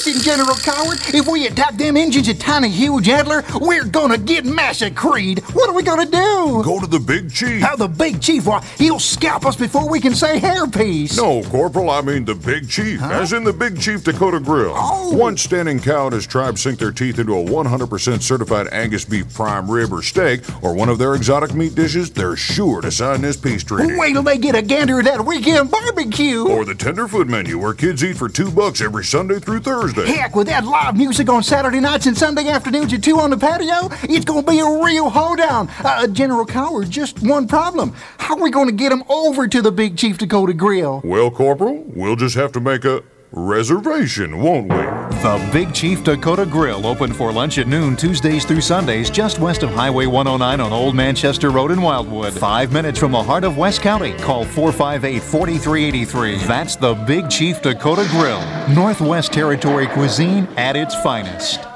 Listen, General Coward, if we attack them engines at Tiny Huge Antler, we're gonna get massacred. What are we gonna do? Go to the Big Chief. How the Big Chief? Why, he'll scalp us before we can say hairpiece. No, Corporal, I mean the Big Chief, as in the Big Chief Dakota Grill. Oh. Once standing cow and his tribe sink their teeth into a 100% certified Angus beef prime rib or steak, or one of their exotic meat dishes, they're sure to sign this peace treaty. Wait till they get a gander at that weekend barbecue. Or the tenderfoot menu, where kids eat for $2 every Sunday through Thursday. Heck, with that live music on Saturday nights and Sunday afternoons at 2 on the patio, it's gonna be a real hoedown. General Coward, just one problem. How are we gonna get them over to the Big Chief Dakota Grill? Well, Corporal, we'll just have to make a reservation, won't we? The Big Chief Dakota Grill, open for lunch at noon Tuesdays through Sundays, just west of Highway 109 on Old Manchester Road in Wildwood. 5 minutes from the heart of West County. Call 458-4383. That's the Big Chief Dakota Grill. Northwest Territory cuisine at its finest.